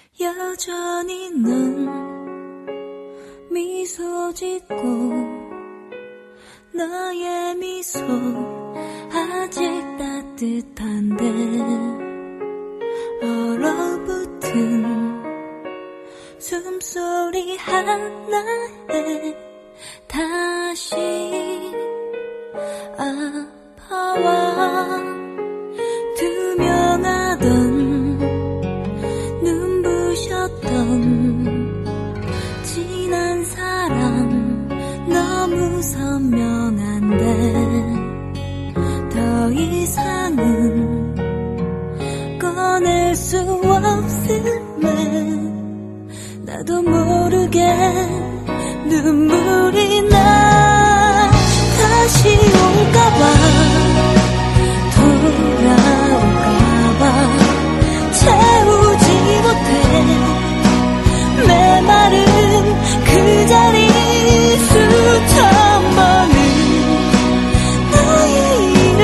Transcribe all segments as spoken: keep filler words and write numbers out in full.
여전히 넌 미소 짓고 너의 미소 아직 따뜻한데 얼어붙은 숨소리 하나에 다시 아파와 투명하던 눈부셨던 지난 사랑 너무 선명한데 더 이상은 꺼낼 수 없음에 나도 모르게 눈물이 나 다시 올까봐 돌아올까봐 채우지 못해 메마른 그 자리 수천 번은 너의 이름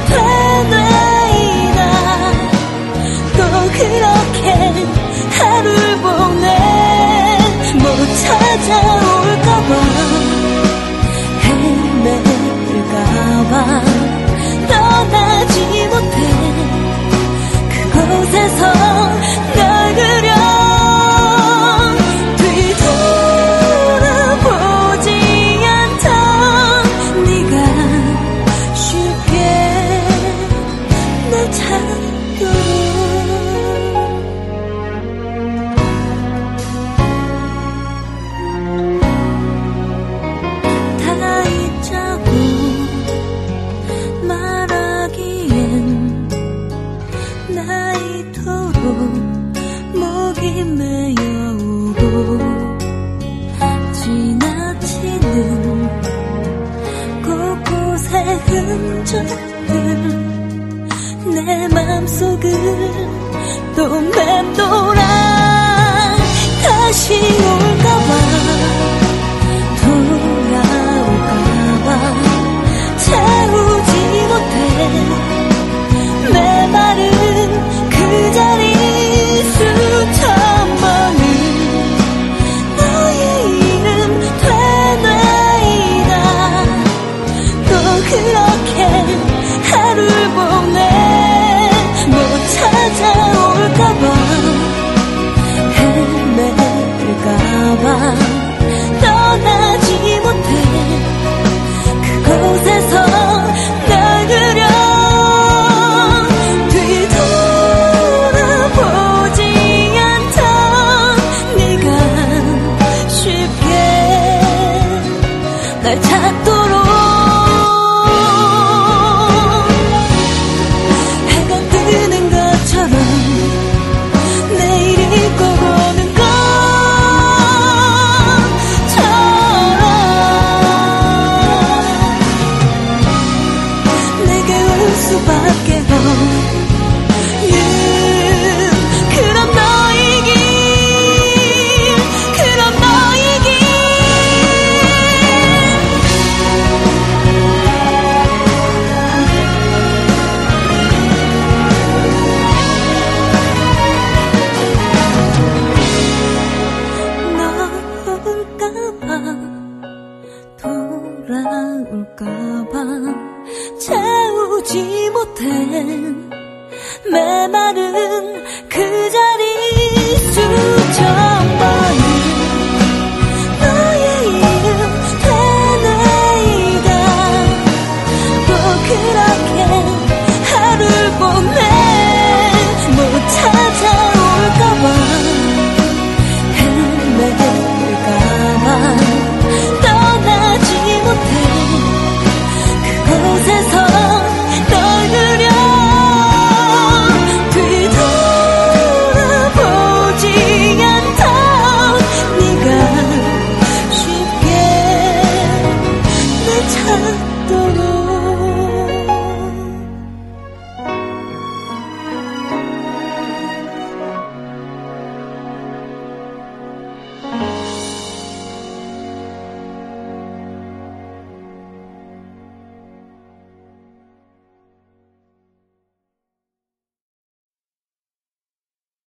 되뇌이다 또 그렇게 하루를 보내 못 찾아올까봐 헤매일까봐 떠나지 못해 그곳에서 널 그려 뒤돌아보지 않던 네가 쉽게 날 찾도록 목이 메어오고 지나치는 곳곳의 흔적들 내 맘속을 또 맴돌아